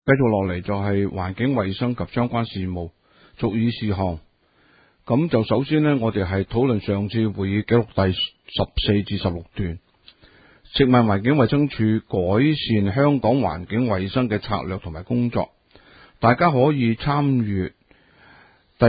繼續落嚟就係環境衛生及相關事務俗議事項。咁就首先呢，我哋係討論上次會議記錄第14至16段，食物環境衛生署改善香港環境衛生嘅策略同埋工作。大家可以參閱第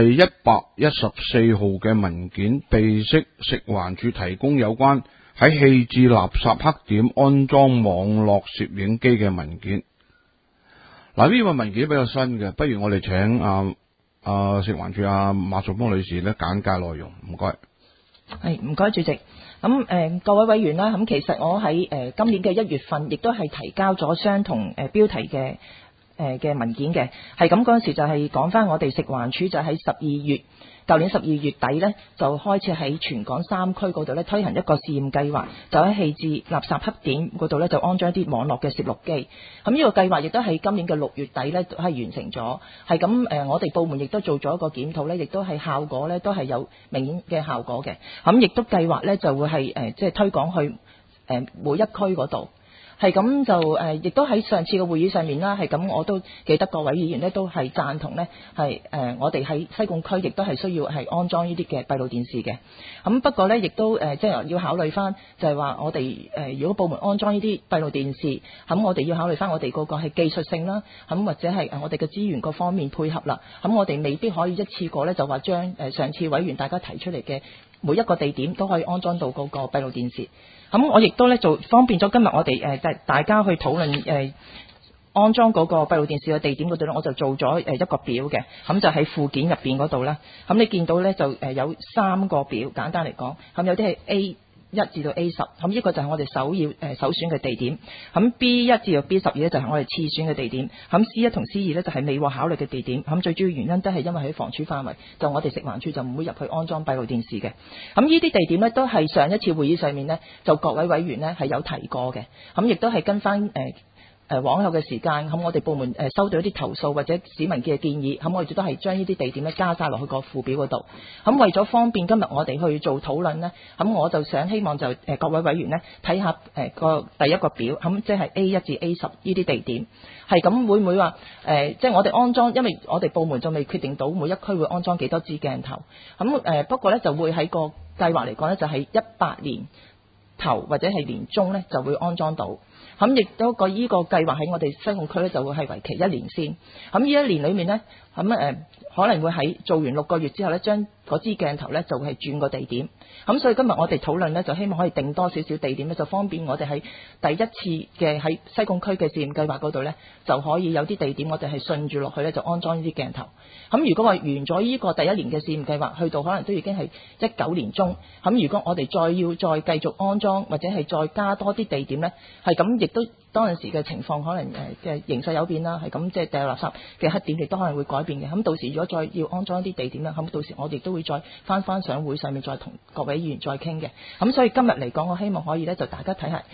114號嘅文件，備悉食環署提供有關喺棄置垃圾黑點安裝網絡攝影機嘅文件。嗱，呢個文件比較新嘅，不如我哋請食環署馬淑芳女士咧簡介內容，唔該。 係，唔該主席。咁各位委員啦，咁其實我喺今年嘅1月份，亦都係提交咗相同標題嘅文件嘅，係咁嗰陣時就係講翻我哋食環署就喺舊年12月底呢，就開始喺全港3區嗰度呢推行一個試驗計劃，就喺棄置垃圾黑點嗰度呢，就安裝一啲網絡嘅攝錄機。咁呢個計劃亦都喺今年嘅6月底呢，都係完成咗。係咁我哋部門亦都做咗一個檢討呢，亦都係效果呢，都係有明顯嘅效果嘅。咁亦都計劃呢，就會係即係推廣去每一區嗰度。係咁就亦都喺上次嘅會議上面啦，係咁我都記得各位議員呢都係贊同呢，係我哋喺西貢區亦都係需要係安裝呢啲嘅閉路電視嘅。咁不過呢，亦都即係要考慮翻，就係話我哋如果部門安裝呢啲閉路電視，咁我哋要考慮翻我哋嗰個係技術性啦，咁或者係我哋嘅資源各方面配合啦。咁我哋未必可以一次過呢，就話將上次委員大家提出嚟嘅每一個地點都可以安裝到嗰個閉路電視。咁我亦都咧做方便咗今日我哋大家去討論安裝嗰個閉路電視嘅地點嗰度咧，我就做咗一個表嘅，咁就喺附件入邊嗰度啦。咁你見到咧就有3個表，簡單嚟講，咁有啲係 A1 至到 A10，咁呢個就係我哋首選嘅地點。咁 B1 至到 B12咧就係我哋次選嘅地點。咁 C1 同 C2咧就係未獲考慮嘅地點。咁最主要原因都係因為喺房署範圍，就我哋食環署就唔會入去安裝閉路電視嘅。咁呢啲地點咧都係上一次會議上面呢，就各位委員呢係有提過嘅。咁亦都係跟翻往後嘅時間，咁我哋部門收到一啲投訴或者市民嘅建議，咁我哋都係將呢啲地點咧加晒落去個附表嗰度。咁為咗方便今日我哋去做討論呢，咁我就希望就各位委員呢睇下個第一個表，咁即係 A1 至 A10 呢啲地點，係咁會唔會話即係我哋安裝，因為我哋部門仲未決定到每一區會安裝幾多支鏡頭。咁不過呢，就會喺個計劃嚟講呢，就係18年頭或者係年中呢就會安裝到。咁亦都個依個計劃喺我哋西貢區咧就會係為期1年先。咁呢1年裏面呢，咁可能會喺做完6個月之後呢，將嗰支鏡頭呢就會係轉個地點。咁所以今日我哋討論呢，就希望可以定多少少地點呢，就方便我哋喺第一次嘅喺西貢區嘅試驗計劃嗰度呢，就可以有啲地點我哋係順住落去呢，就安裝呢啲鏡頭。咁如果話完咗呢個第1年嘅試驗計劃，去到可能都已經係19年中。咁如果我哋再繼續安裝或者係再加多啲地點呢，係咁亦都當陣時嘅情況可能嘅形勢有變啦，係咁即係掉垃圾嘅黑點亦都可能會改變嘅。咁到時如果再要安裝一啲地點啦，咁到時我哋都會再翻上會上面再同各位議員再傾嘅。咁所以今日嚟講，我希望可以咧就大家睇下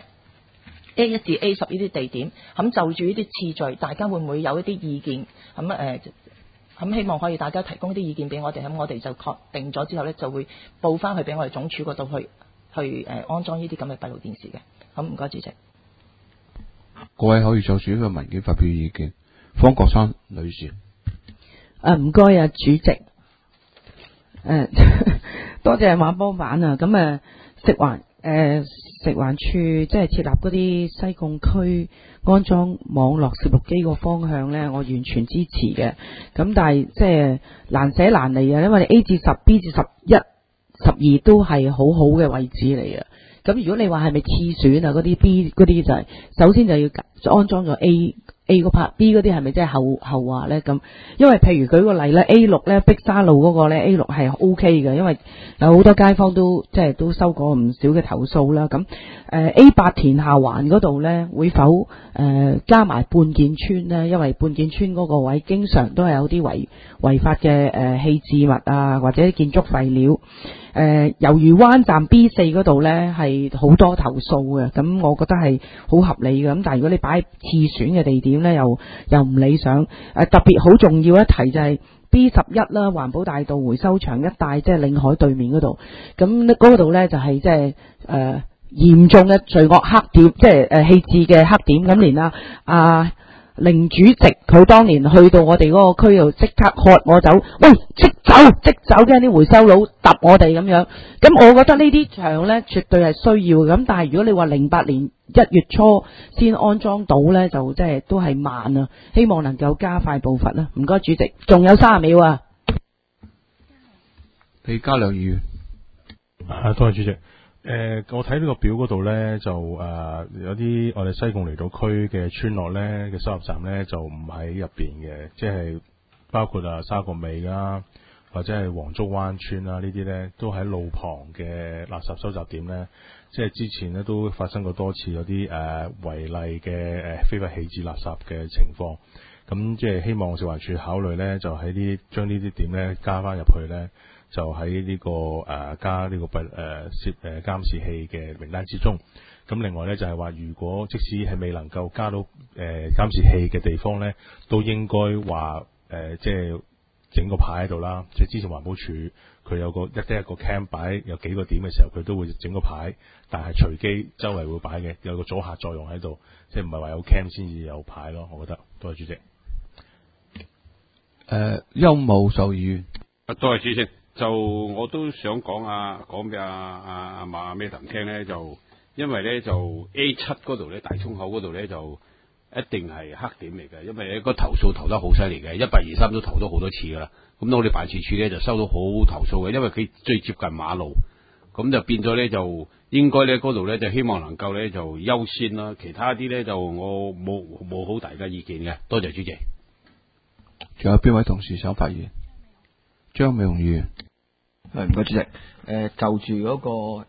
A1 至 A10 呢啲地點，咁就住呢啲次序，大家會唔會有一啲意見？咁希望可以大家提供啲意見俾我哋，咁我哋就確定咗之後咧，就會報翻去俾我哋總署嗰度去安裝呢啲咁嘅閉路電視嘅。咁唔該主席。 各位可以就住呢個文件發表意見。方國珊女士。 唔該啊，主席。多謝馬幫辦啊。咁食環署即係設立嗰啲西貢區安裝網絡攝錄機個方向呢，我完全支持嘅。咁但係即係難捨難離啊，因為 A 至10、B 至11、12都係好好嘅位置嚟啊。咁如果你話係咪次選啊，嗰啲 B 嗰啲就係首先就要安裝咗 A 嗰 part，B 嗰啲係咪即係後話呢？咁因為譬如舉個例呢， A6 呢，碧沙路嗰個呢 A6 係 OK 嘅，因為有好多街坊都即係都收過唔少嘅投訴啦。咁A8 田下環嗰度呢，會否加埋半件村呢？因為半件村嗰個位經常都係有啲違法嘅棄置物啊，或者建築廢料。魷魚灣站 B4 嗰度呢係好多投訴嘅，咁我覺得係好合理嘅。咁但係如果你擺喺次選嘅地點呢，又唔理想。特別好重要一提就係 B11 啦，環保大道回收場一帶，即係領海對面嗰度。咁嗰度呢就係即係嚴重嘅罪惡黑點，即係棄置嘅黑點。咁連凌主席佢當年去到我哋嗰個區度，即刻喝我走，喂，即走，驚啲回收佬揼我哋咁樣。咁我覺得呢啲場呢，絕對係需要嘅。咁但係如果你話08年1月初先安裝到呢，就即係都係慢啊。希望能夠加快步伐啦。唔該主席，仲有30秒啊。 李家良議員。 多謝主席。我睇呢個表嗰度呢，就有啲我哋西貢離島區嘅村落呢嘅收入站呢，就唔喺入邊嘅，即係包括沙角尾啦，或者係黃竹灣村啦，呢啲呢都喺路旁嘅垃圾收集點呢。即係之前呢都發生過多次有啲違例嘅非法棄置垃圾嘅情況。咁即係希望食環署考慮呢，就喺將呢啲點呢加翻入去呢。就喺呢個加呢個監視器嘅名單之中。咁另外咧就係話，如果即使係未能夠加到監視器嘅地方咧，都應該話即係整個牌喺度啦。即係之前環保署佢有個一個 cam 擺有幾個點嘅時候，佢都會整個牌，但係隨機周圍會擺嘅，有個阻嚇作用喺度，即係唔係話有 cam 先至有牌咯。我覺得多謝主席。 邱某受議員。 多謝主席。就我都想講俾阿馬咩騰聽咧，就因為咧就 A7 嗰度咧大涌口嗰度咧就一定係黑點嚟嘅，因為咧個投訴投得好犀利嘅，123都投咗好多次噶啦。咁我哋辦事處咧就收到好投訴嘅，因為佢最接近馬路，咁就變咗咧就應該咧嗰度咧就希望能夠咧就優先啦，其他啲咧就我冇好大嘅意見嘅。多謝主席。 仲有邊位同事想發言？張美容議員。 唔該主席。就住嗰個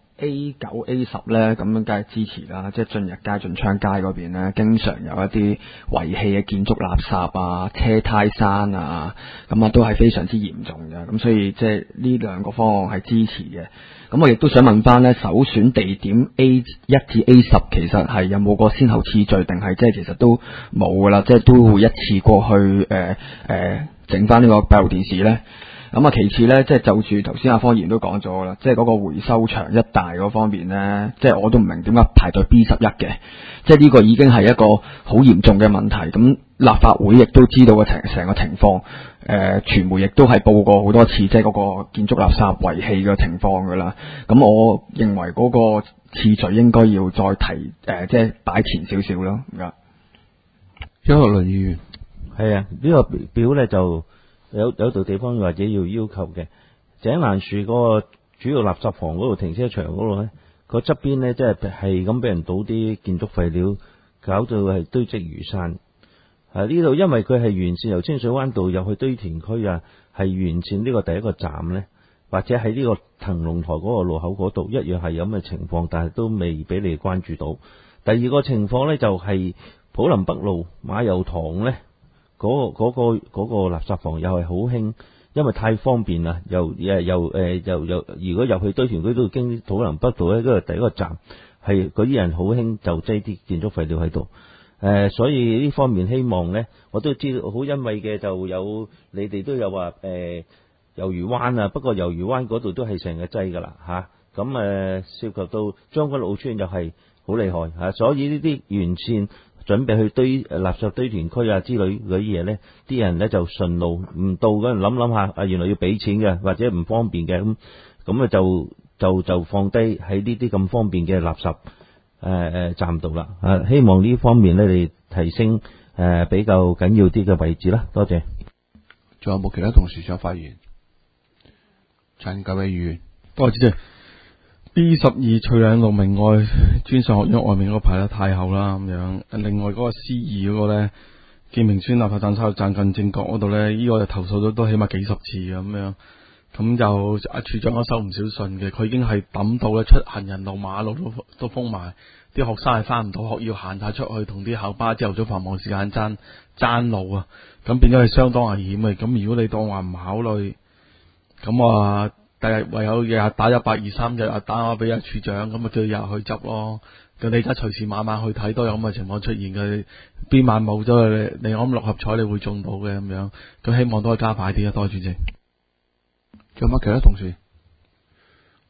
A9、A10 咧，咁樣梗係支持啦。即係進入街、進昌街嗰邊咧，經常有一啲遺棄嘅建築垃圾啊、車胎山啊，咁都係非常之嚴重嘅。咁所以即係呢兩個方案係支持嘅。咁我亦都想問翻咧，首選地點 A1 至 A10 其實係有冇個先後次序，定係即係其實都冇噶啦，即係都會一次過去整翻呢個閉路電視咧？咁其次咧，即係就住頭先阿方議員都講咗啦，即係嗰個回收場一帶嗰方面咧，即係我都唔明點解排隊 B11嘅，即係呢個已經係一個好嚴重嘅問題。咁立法會亦都知道個成個情況，傳媒亦都係報過好多次，即係嗰個建築垃圾遺棄嘅情況噶啦。咁我認為嗰個次序應該要再提，即係擺前少少咯。唔該。 邱學麟議員。 係啊，呢個表咧就有度地方或者要求嘅，井欄樹嗰個主要垃圾房嗰度停車場嗰度咧，個側邊咧即係咁俾人倒啲建築廢料，搞到係堆積如山。呢度因為佢係沿線由清水灣道入去堆填區啊，係沿線呢個第一個站咧，或者喺呢個騰龍台嗰個路口嗰度一樣係有咁嘅情況，但係都未俾你關注到。第二個情況咧就係普林北路馬油塘咧。嗰個垃圾房又係好興，因為太方便啦。如果入去堆填區都要經普林北道咧，嗰個第一個站係嗰啲人好興就擠啲建築廢料喺度。所以呢方面希望咧，我都知道好欣慰嘅就有你哋都有話魷魚灣啊，不過魷魚灣嗰度都係成日擠噶啦嚇。咁涉及到將軍澳村又係好厲害嚇，所以呢啲沿線準備去堆垃圾堆填區啊之類嗰啲嘢咧，啲人咧就順路唔到嗰陣諗下，原來要俾錢嘅，或者唔方便嘅，咁就放低喺呢啲咁方便嘅垃圾站度啦。希望呢方面咧你提升比較緊要啲嘅位置啦。多謝。 仲有冇其他同事想發言？陳九偉議員。 多謝主席。B12翠嶺路明愛專上學院外面嗰個排得太後啦咁樣，另外嗰個 C2 嗰個咧，建明村垃圾站收站近正角嗰度咧，呢個就投訴咗都起碼幾十次咁樣，咁就阿處長都收唔少信嘅，佢已經係抌到咧出行人路馬路都封埋，啲學生係翻唔到學，要行晒出去同啲校巴朝頭早繁忙時間爭路啊，咁變咗係相當危險嘅。咁如果你當話唔考慮，咁第日唯有日日打1823，日日打我俾阿處長，咁叫日日去執咯。咁你而家隨時晚去睇都有咁嘅情況出現嘅，邊晚冇咗你我諗六合彩你會中到嘅咁樣。咁希望都可以加快啲啊！多謝主席。 仲有乜其他同事？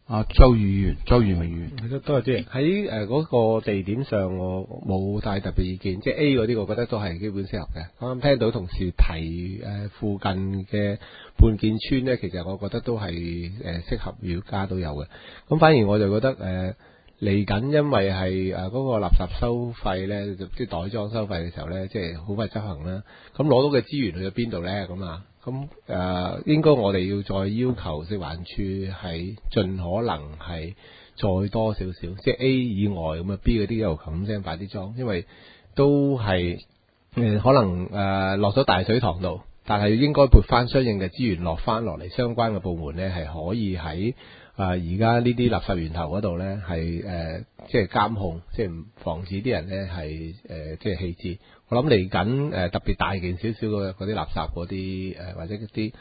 周議員，周元明議員。 多謝主席。喺嗰個地點上，我冇太特別意見，即係 A 嗰啲，我覺得都係基本適合嘅。啱啱聽到同事提附近嘅半建村呢，其實我覺得都係適合要加都有嘅。咁反而我就覺得嚟緊，因為係嗰個垃圾收費呢，即係袋裝收費嘅時候呢，即係好快執行啦。咁攞到嘅資源去咗邊度呢？咁應該我哋要再要求食環署係盡可能係再多少少，即係 A 以外咁啊 B 嗰啲又咁聲快啲裝，因為都係可能落咗大水塘度，但係應該撥翻相應嘅資源落翻落嚟，相關嘅部門呢係可以喺而家呢啲垃圾源頭嗰度呢係即係監控，即係唔防止啲人呢係即係棄置。我諗嚟緊特別大件少少嘅嗰啲垃圾嗰啲或者一啲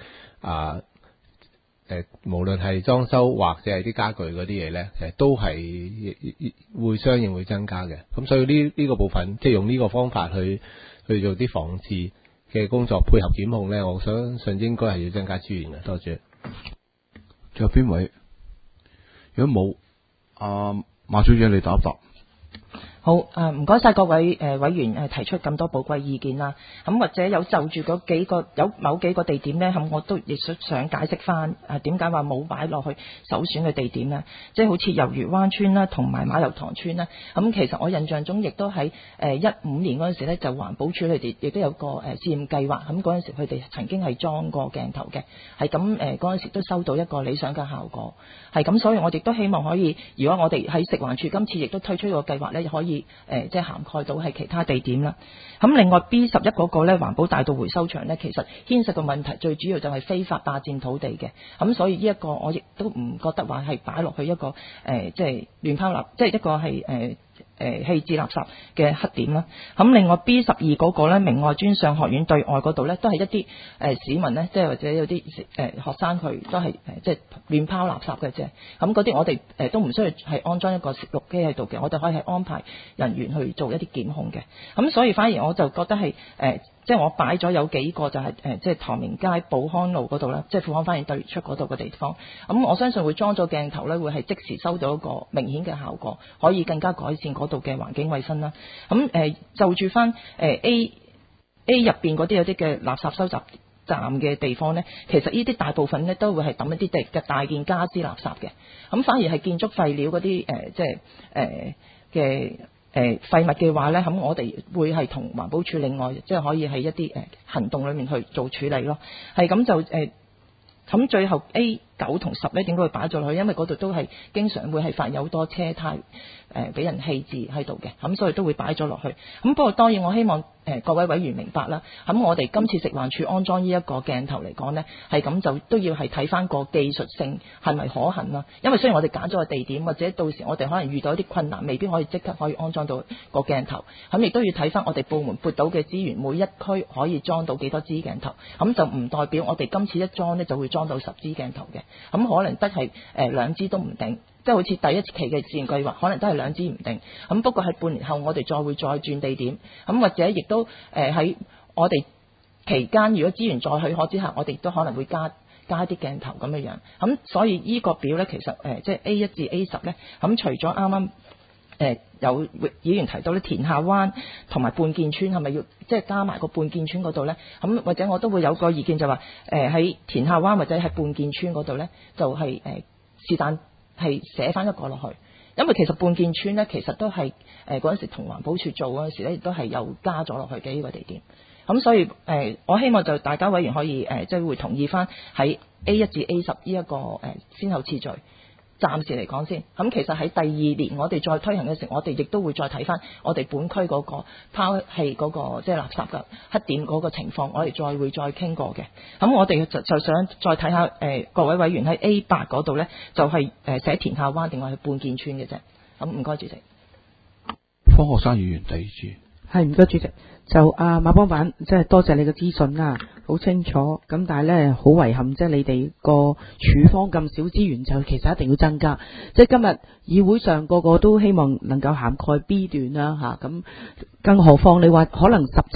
無論係裝修或者係啲家具嗰啲嘢咧，其實都係會相應會增加嘅。咁所以呢個部分即係用呢個方法去做啲防治嘅工作，配合檢控咧，我相信應該係要增加資源嘅。多謝。 仲有邊位？如果冇，馬小姐你答一答。 好，唔該晒各位委員提出咁多寶貴意見啦。咁或者有就住嗰幾個有某幾個地點呢，咁我都亦想解釋翻點解話冇擺落去首選嘅地點呢？即係好似魷魚灣村啦，同埋馬油塘村啦。咁其實我印象中亦都喺15年嗰陣時呢，就環保署佢哋亦都有個試驗計劃。咁嗰陣時佢哋曾經係裝過鏡頭嘅，係咁嗰陣時都收到一個理想嘅效果。係咁，所以我哋都希望可以，如果我哋喺食環署今次亦都推出個計劃呢，可以即係涵蓋到係其他地點啦。咁另外 B11 嗰個呢，環保大道回收場呢，其實牽涉嘅問題最主要就係非法霸佔土地嘅。咁所以呢一個我亦都唔覺得話係擺落去一個即係亂拋垃，即係一個係棄置垃圾嘅黑點啦。咁另外 B12 嗰個呢，明愛專上學院對外嗰度呢，都係一啲市民呢，即係或者有啲學生佢都係即係亂拋垃圾嘅啫。咁嗰啲我哋都唔需要係安裝一個攝錄機喺度嘅，我哋可以係安排人員去做一啲檢控嘅。咁所以反而我就覺得係即係我擺咗有幾個就係即係唐明街寶康路嗰度啦，即係富康花園對出嗰度嘅地方。咁我相信會裝咗鏡頭咧，會係即時收到一個明顯嘅效果，可以更加改善嗰度嘅環境衛生啦。咁就住翻A 入邊嗰啲有啲嘅垃圾收集站嘅地方呢，其實呢啲大部分呢都會係抌一啲嘅大件家私垃圾嘅。咁反而係建築廢料嗰啲即係嘅廢物嘅話呢，咁我哋會係同環保署另外即係可以喺一啲行動裏面去做處理咯。係咁就咁最後 A9 同10呢點解會擺咗落去？因為嗰度都係經常會係發有好多車胎俾人棄置喺度嘅，咁所以都會擺咗落去。咁不過當然我希望各位委員明白啦。咁我哋今次食環署安裝呢一個鏡頭嚟講呢，係咁就都要係睇翻個技術性係咪可行啦。因為雖然我哋揀咗個地點，或者到時我哋可能遇到一啲困難，未必可以即刻可以安裝到個鏡頭。咁亦都要睇翻我哋部門撥到嘅資源，每一區可以裝到幾多支鏡頭。咁就唔代表我哋今次一裝呢就會裝到10支鏡頭嘅。咁可能得係2支都唔定。即係好似第一期嘅試驗計劃，可能都係2支唔定。咁不過係半年後，我哋會再轉地點。咁或者亦都喺我哋期間，如果資源再許可之下，我哋都可能會加一啲鏡頭咁樣樣。咁所以呢個表呢，其實即係 A1 至 A10 呢。咁除咗啱啱有議員提到咧，田下灣同埋半建村係咪要即係加埋個半建村嗰度呢？咁或者我都會有個意見就話喺田下灣或者係半建村嗰度呢，就係是但係寫翻一個落去，因為其實半建村呢，其實都係嗰陣時同環保署做嗰陣時咧，亦都係有加咗落去嘅呢個地點。咁所以我希望就大家委員可以即係會同意翻喺 A1 至 A10 呢一個先後次序。暫時嚟講先，咁其實喺第2年我哋再推行嘅時候，我哋亦都會再睇翻我哋本區嗰個拋棄嗰個即係垃圾嘅黑點嗰個情況，我哋會再傾過嘅。咁我哋就想再睇下各位委員喺 A8 嗰度呢，就係寫田下灣定係半建村嘅啫。咁唔該主席。 方學生議員第2次。 係唔該主席，就馬幫辦，即係多謝你嘅資訊啦，好清楚。咁但係咧好遺憾，即係你哋個處方咁少資源，就其實一定要增加。即係今日議會上個個都希望能夠涵蓋 B 段啦嚇，咁更何況你話可能10隻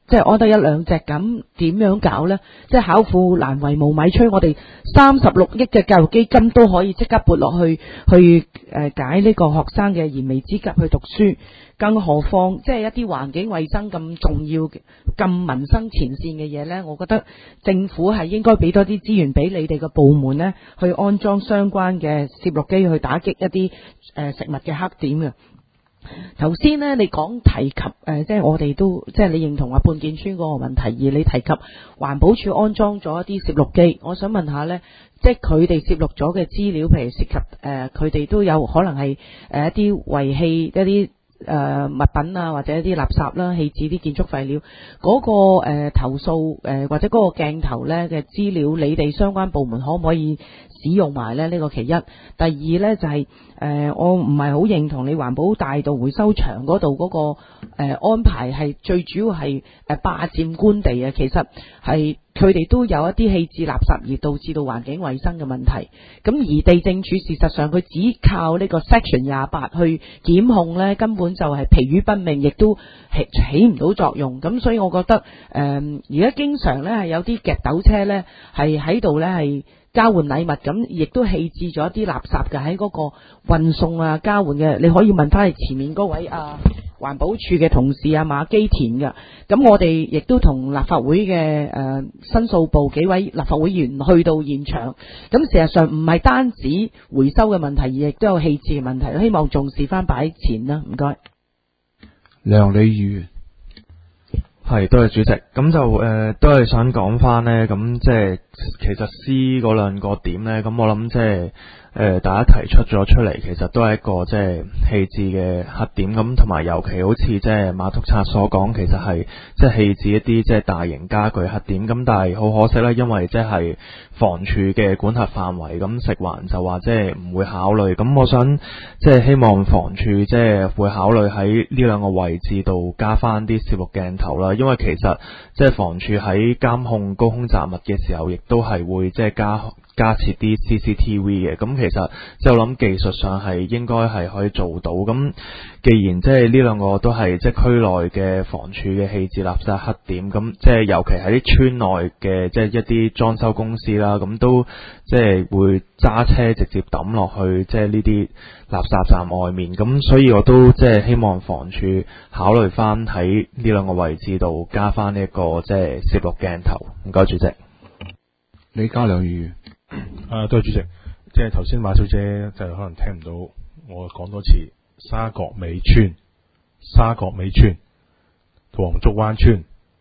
即係安得一兩隻咁，點樣搞呢？即係巧婦難為無米炊，我哋36億嘅教育基金都可以即刻撥落去解呢個學生嘅燃眉之急去讀書，更何況即係一啲環境衛生咁重要嘅、咁民生前線嘅嘢呢？我覺得政府係應該俾多啲資源俾你哋嘅部門呢，去安裝相關嘅攝錄機去打擊一啲食物嘅黑點嘅。頭先呢，你講提及即係我哋都即係你認同話半建村嗰個問題，而你提及環保署安裝咗一啲攝錄機，我想問下呢，即係佢哋攝錄咗嘅資料，譬如涉及佢哋都有可能係一啲遺棄一啲物品啊，或者一啲垃圾啦，棄置啲建築廢料嗰個投訴或者嗰個鏡頭呢嘅資料，你哋相關部門可唔可以使用埋呢？呢個其一。第二呢，就係我唔係好認同你環保大道回收場嗰度嗰個安排係最主要係霸佔官地啊，其實係佢哋都有一啲棄置垃圾而導致到環境衛生嘅問題。咁而地政署事實上佢只靠呢個 Section 28去檢控呢，根本就係疲於奔命，亦都起唔到作用。咁所以我覺得而家經常呢係有啲夾斗車呢係喺度呢係交換禮物，咁亦都棄置咗一啲垃圾嘅喺嗰個運送啊交換嘅，你可以問翻係前面嗰位環保署嘅同事馬基田嘅。咁我哋亦都同立法會嘅申訴部幾位立法會議員去到現場，咁事實上唔係單止回收嘅問題，而亦都有棄置嘅問題，希望重視翻擺前啦。唔該。 梁李議員。 係，多謝主席。咁就都係想講翻呢。咁即係其實 C 嗰兩個點呢，咁我諗即係大家提出咗出嚟，其實都係一個即係棄置嘅黑點。咁同埋尤其好似即係馬督察所講，其實係即係棄置一啲即係大型家具黑點。咁但係好可惜啦，因為即係房署嘅管轄範圍，咁食環就話即係唔會考慮。咁我想即係希望房署即係會考慮喺呢兩個位置度加翻啲攝錄鏡頭啦。因為其實即係房署喺監控高空雜物嘅時候，亦都係會即係加設啲 CCTV 嘅。咁其實即係我諗技術上係應該係可以做到。咁既然即係呢兩個都係即係區內嘅房署嘅棄置垃圾黑點，咁即係尤其喺啲村內嘅即係一啲裝修公司啦，咁都即係會揸車直接抌落去即係呢啲垃圾站外面。咁所以我都即係希望房署考慮翻喺呢兩個位置度加翻呢一個即係攝錄鏡頭。唔該，主席。 李家良議員。 多謝主席。即係頭先馬小姐就可能聽唔到，我講多次沙角尾村、黃竹灣村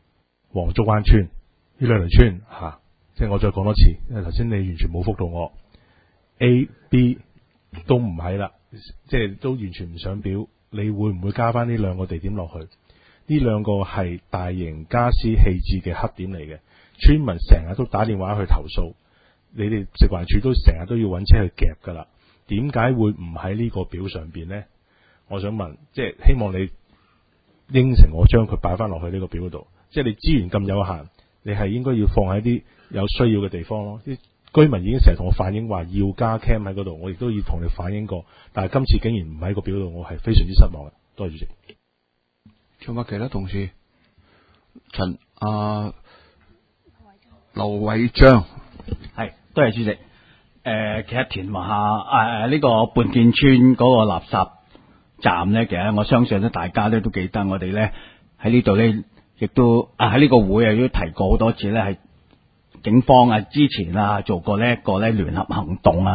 呢兩條村吓，即係我再講多次，因為頭先你完全冇覆到我 A、B 都唔係啦，即係都完全唔想表，你會唔會加翻呢兩個地點落去？呢兩個係大型家私棄置嘅黑點嚟嘅，村民成日都打電話去投訴，你哋食環署都成日都要揾車去夾噶啦，點解會唔喺呢個表上邊呢？我想問，即係希望你應承我將佢擺翻落去呢個表度，即係你資源咁有限，你係應該要放喺啲有需要嘅地方咯。啲居民已經成日同我反映話要加 cam 喺嗰度，我亦都要同你反映過，但係今次竟然唔喺個表度，我係非常之失望嘅。多謝主席。 仲有冇其他同事？劉偉章。 係，多謝主席。其實屯華呢個半建村嗰個垃圾站咧，其實我相信咧，大家咧都記得，我哋咧喺呢度咧，亦都喺呢個會啊都提過好多次咧，係警方之前做過呢一個咧聯合行動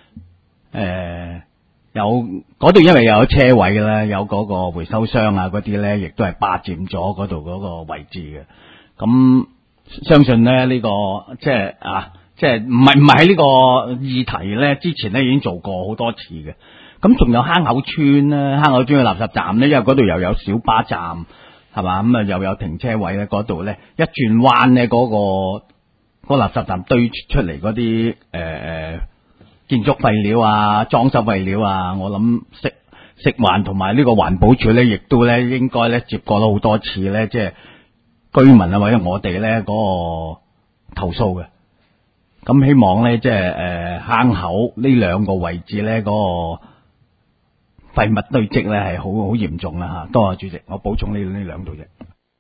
有嗰度因為有車位嘅咧，有嗰個回收箱嗰啲咧，亦都係霸佔咗嗰度嗰個位置嘅。咁相信咧呢個即係唔係喺呢個議題咧，之前咧已經做過好多次嘅。咁仲有坑口村咧，坑口村嘅垃圾站咧，因為嗰度又有小巴站，係嘛，咁又有停車位咧，嗰度咧一轉彎咧，嗰個垃圾站堆出嚟嗰啲建築廢料裝修廢料我諗食環同埋呢個環保署咧，亦都咧應該咧接過咗好多次咧，即係居民或者我哋咧嗰個投訴嘅。咁希望咧，即係坑口呢兩個位置咧，嗰個廢物堆積咧係好嚴重啦吓。多謝主席，我補充呢兩度啫。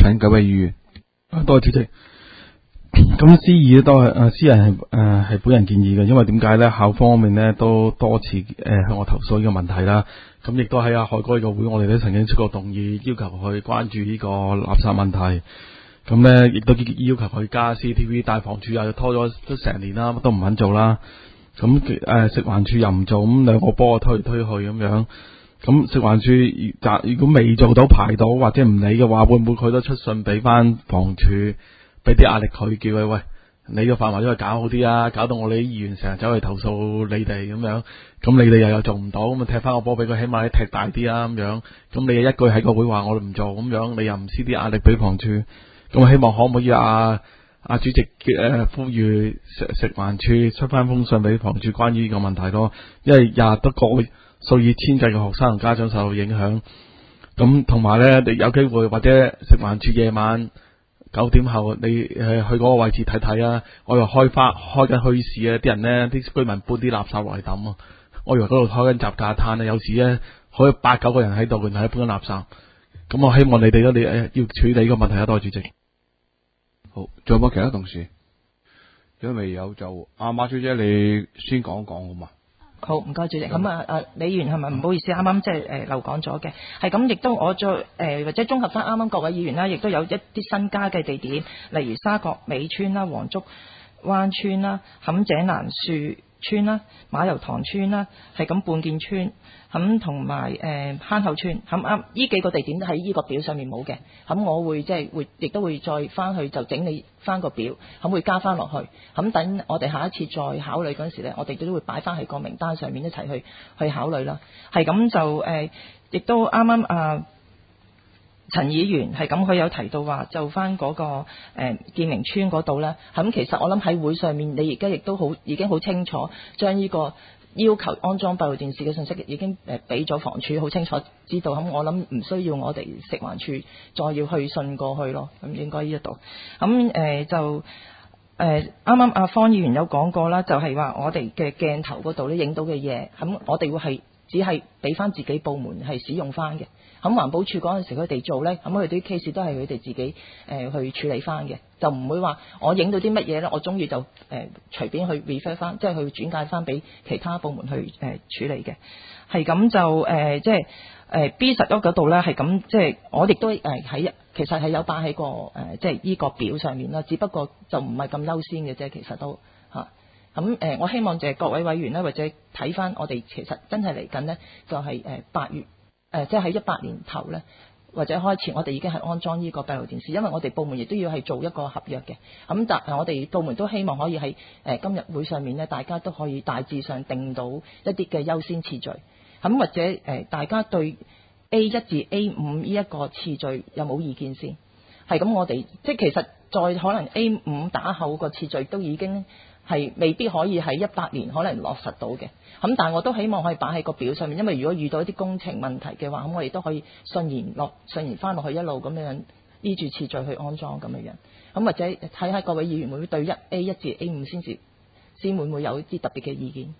請九位議員。 多謝主席。咁 C2 都係私人係本人建議嘅，因為點解咧？校方面咧都多次向我投訴呢個問題啦。咁亦都喺海哥呢個會，我哋都曾經出過動議，要求去關注呢個垃圾問題。咁咧亦都要求佢加 CCTV， 但係房署又拖咗都成年啦，都唔肯做啦。咁食環署又唔做，咁兩個波推嚟推去咁樣。咁食環署如果未做到排到或者唔理嘅話，會唔會佢都出信俾翻房署？俾啲壓力佢，叫佢喂，你個範圍都係搞好啲啊！搞到我哋啲議員成日走去投訴你哋咁樣，咁你哋又做唔到，咁啊踢翻個波俾佢，起碼你踢大啲啊咁樣。咁你又一句喺個會話我哋唔做咁樣，你又唔施啲壓力俾房署，咁希望可唔可以主席呼籲食環署出翻封信俾房署關於呢個問題咯，因為日日都過數以千計嘅學生同家長受到影響。咁同埋咧，你有機會或者食環署夜晚9點後，你去嗰個位置睇睇啊！我以為開緊墟市啊，啲人咧啲居民搬啲垃圾落嚟抌啊！我以為嗰度開緊雜架攤啊，有時咧可以8、9個人喺度，原來喺搬緊垃圾。咁我希望你哋都要處理呢個問題啊！多謝主席。 好，仲有冇其他同事？如果未有就馬小姐你先講好嘛？ 好，唔該主席。咁李議員係咪唔好意思，啱啱即係漏講咗嘅，係咁亦都我再或者綜合翻啱啱各位議員啦，亦都有一啲新加嘅地點，例如沙角尾村啦、黃竹灣村啦、坎井蘭樹村啦、馬油塘村啦，係咁半建村，咁同埋坑口村，咁啱呢幾個地點都喺呢個表上面冇嘅，咁我會即係亦都會再翻去就整理翻個表，咁會加翻落去，咁等我哋下一次再考慮嗰陣時咧，我哋都會擺翻喺個名單上面一齊去考慮啦。係咁就亦都啱啱陳議員係咁，佢有提到話就翻嗰個建明村嗰度咧，咁其實我諗喺會上面，你而家亦都已經好清楚將呢個要求安裝閉路電視嘅信息已經俾咗房署，好清楚知道。咁我諗唔需要我哋食環署再要去信過去咯。咁應該呢一度咁就啱啱阿方議員有講過啦，就係話我哋嘅鏡頭嗰度咧影到嘅嘢，咁我哋會係只係俾翻自己部門係使用翻嘅。咁環保署嗰陣時佢哋做咧，咁佢啲 case 都係佢哋自己去處理翻嘅，就唔會話我影到啲乜嘢咧，我中意就隨便去 refer 翻，即係去轉介翻俾其他部門去處理嘅。係咁就即係B11嗰度咧，係咁即係我亦都其實係有擺喺個即係依個表上面啦，只不過就唔係咁優先嘅啫，其實都嚇。咁我希望就係各位委員咧，或者睇翻我哋其實真係嚟緊呢，就係8月。即係喺18年頭咧，或者開始，我哋已經係安裝呢個閉路電視，因為我哋部門亦都要係做一個合約嘅。咁但係我哋部門都希望可以喺今日會上面咧，大家都可以大致上定到一啲嘅優先次序。咁或者大家對 A1 至 A5 呢一個次序有冇意見先？係咁，我哋即係其實再可能 A5 打後個次序都已經係未必可以喺18年可能落實到嘅。咁但係我都希望可以擺喺個表上面，因為如果遇到一啲工程問題嘅話，咁我哋都可以順延翻落去一路咁樣依住次序去安裝咁樣。咁或者睇下各位議員會唔會對A1至 A5 先會唔會有啲特別嘅意見？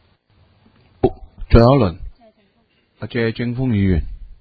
最後一輪，謝正鋒議員。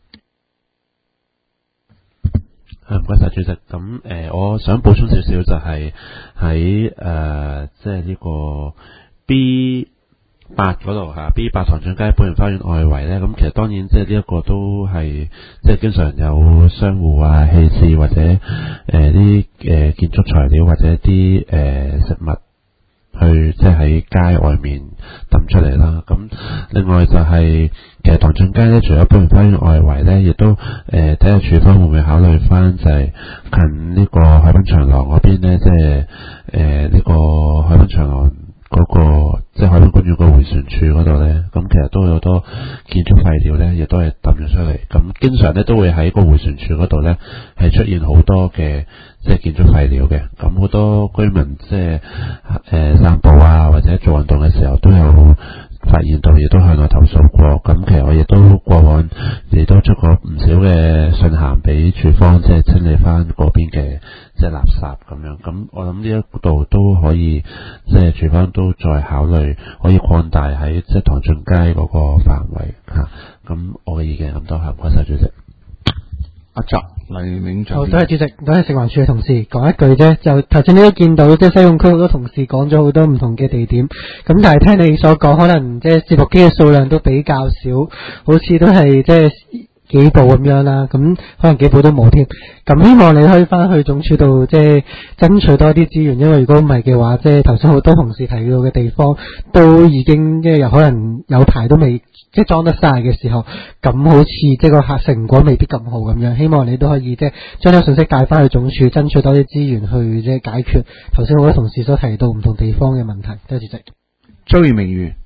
唔該晒主席。咁我想補充少少就係喺即係呢個 B8嗰度嚇 B8 唐俊街寶盈花園外圍咧，咁其實當然即係呢一個都係即係經常有商戶啊、棄置或者啲建築材料或者啲食物去即係喺街外面抌出嚟啦。咁另外就係其實唐俊街咧，除咗寶盈花園外圍咧，亦都睇下署方會唔會考慮翻就係近呢個海濱長廊嗰邊咧，即係呢個海濱長廊嗰個即係海濱公園個迴旋處嗰度咧，咁其實都有好多建築廢料咧，亦都係抌咗出嚟。咁經常咧都會喺個迴旋處嗰度咧係出現好多嘅即係建築廢料嘅。咁好多居民即係散步啊或者做運動嘅時候都有發現到，亦都向我投訴過。咁其實我亦都過往亦都出過唔少嘅信函俾署方，即係清理翻嗰邊嘅即係垃圾咁樣。咁我諗呢一度都可以，即係署方都再考慮可以擴大喺即係唐俊街嗰個範圍嚇。咁我嘅意見咁多，唔該晒主席。 阿澤。 黎明就好，多謝主席，多謝食環署嘅同事。講一句啫，就頭先你都見到，即係西貢區好多同事講咗好多唔同嘅地點，咁但係聽你所講，可能即係攝錄機嘅數量都比較少，好似都係即係幾部咁樣啦，咁可能幾部都冇添。咁希望你可以翻去總署度即係爭取多啲資源，因為如果唔係嘅話，即係頭先好多同事提到嘅地方都已經即係有可能有排都未即係裝得晒嘅時候，咁好似即係個客成果未必咁好咁樣。希望你都可以即係將呢個信息帶翻去總署，爭取多啲資源去即係解決頭先好多同事所提到唔同地方嘅問題。多謝主席。 周耀明議員。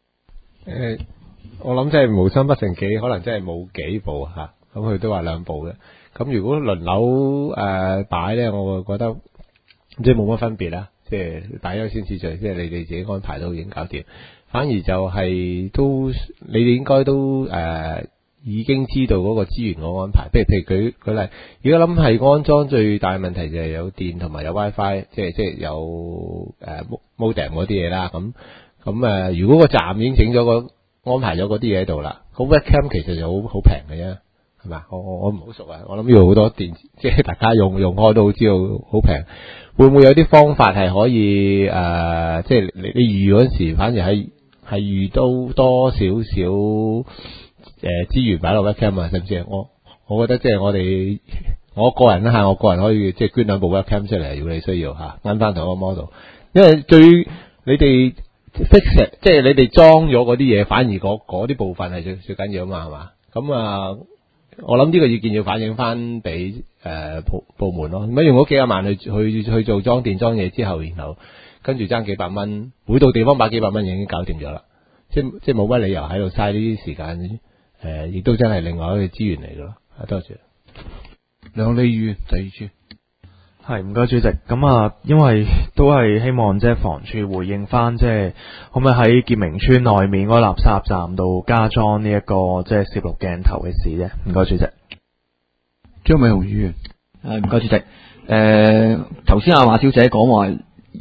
我諗即係無心不成幾，可能真係冇幾部吓，咁佢都話2部嘅。咁如果輪流擺咧，我會覺得即係冇乜分別啦。即係擺優先次序，即係你哋自己安排都已經搞掂。反而就係都你哋應該都已經知道嗰個資源嘅安排。譬如舉例，如果諗係安裝最大問題就係有電同埋有 WiFi， 即係有modem 嗰啲嘢啦。咁如果個站已經整咗安排咗嗰啲嘢喺度啦，個 webcam 其實就好平嘅啫，係嘛？我唔好熟啊，我諗呢度好多電，即係大家用開都知道好平。會唔會有啲方法係可以即係你預嗰時，反而係預到多少少資源擺落 webcam 啊？甚至係我覺得即係我個人啦，我個人可以即係捐2部 webcam 出嚟，如果你需要嚇，啱翻同一個 model， 因為你哋。fix 即係你哋裝咗嗰啲嘢，反而嗰啲部分係最緊要啊嘛，係嘛？咁我諗呢個意見要反映翻俾部門咯。咁用嗰幾廿萬去做裝電裝嘢之後，然後跟住爭幾百蚊，每度地方擺幾百蚊已經搞掂咗啦。即係冇乜理由喺度嘥呢啲時間。亦都真係另外一個資源嚟嘅咯。多謝。 梁利議第二次。 係唔該主席，咁因為都係希望即係房署回應翻，即係可唔可以喺傑明村內面嗰個垃圾站度加裝呢一個即係攝錄鏡頭嘅事啫。唔該主席。 張美雄議員。 唔該主席。頭先馬小姐講話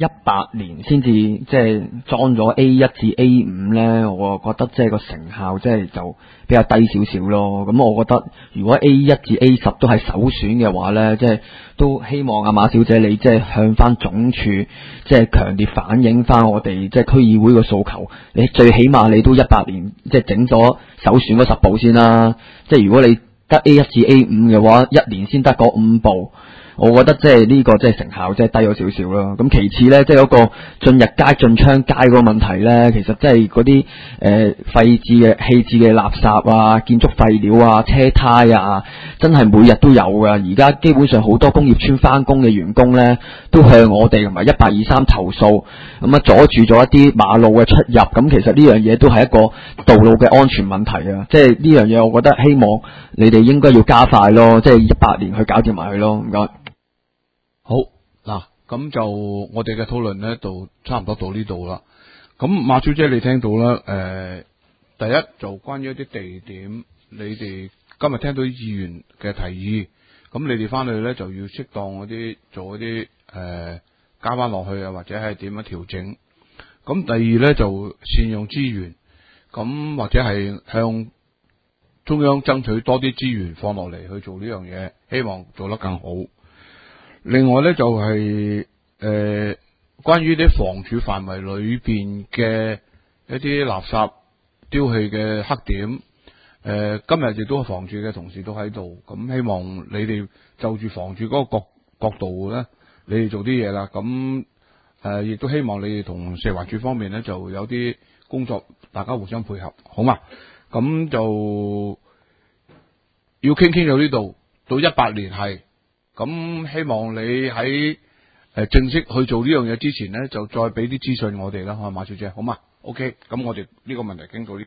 18年先至即係裝咗 A1 至 A5 咧，我覺得即係個成效即係就比較低少少咯。咁我覺得如果 A1 至 A10 都係首選嘅話咧，即係都希望馬小姐你即係向翻總署即係強烈反映翻我哋即係區議會嘅訴求。你最起碼你都18年即係整咗首選嗰10部先啦。即係如果你得 A1 至 A5 嘅話，1年先得嗰5部。我覺得即係呢個即係成效即係低咗少少咯。咁其次咧，即係嗰個進入街進昌街嗰個問題咧，其實即係嗰啲廢置嘅棄置嘅垃圾啊、建築廢料啊、車胎啊，真係每日都有噶。而家基本上好多工業村翻工嘅員工咧，都向我哋同埋1823投訴，咁阻住咗一啲馬路嘅出入。咁其實呢樣嘢都係一個道路嘅安全問題啊。即係呢樣嘢，我覺得希望你哋應該要加快咯，即係18年去搞掂埋佢咯。唔該。 好嗱，咁就我哋嘅討論咧，就差唔多到呢度啦。咁馬小姐你聽到啦，第一就關於一啲地點，你哋今日聽到議員嘅提議，咁你哋翻去咧就要適當嗰啲做嗰啲加翻落去啊，或者係點樣調整。咁第二咧就善用資源，咁或者係向中央爭取多啲資源放落嚟去做呢樣嘢，希望做得更好。另外咧就係關於啲房署範圍裏邊嘅一啲垃圾丟棄嘅黑點，今日亦都係房署嘅同事都喺度，咁希望你哋就住房署嗰個角度咧，你哋做啲嘢啦。咁亦都希望你哋同食環署方面咧就有啲工作，大家互相配合，好嘛？咁就要傾到呢度，到18年係。咁希望你喺正式去做呢樣嘢之前咧，就再俾啲資訊我哋啦，馬小姐，好嘛？OK，咁我哋呢個問題傾到呢。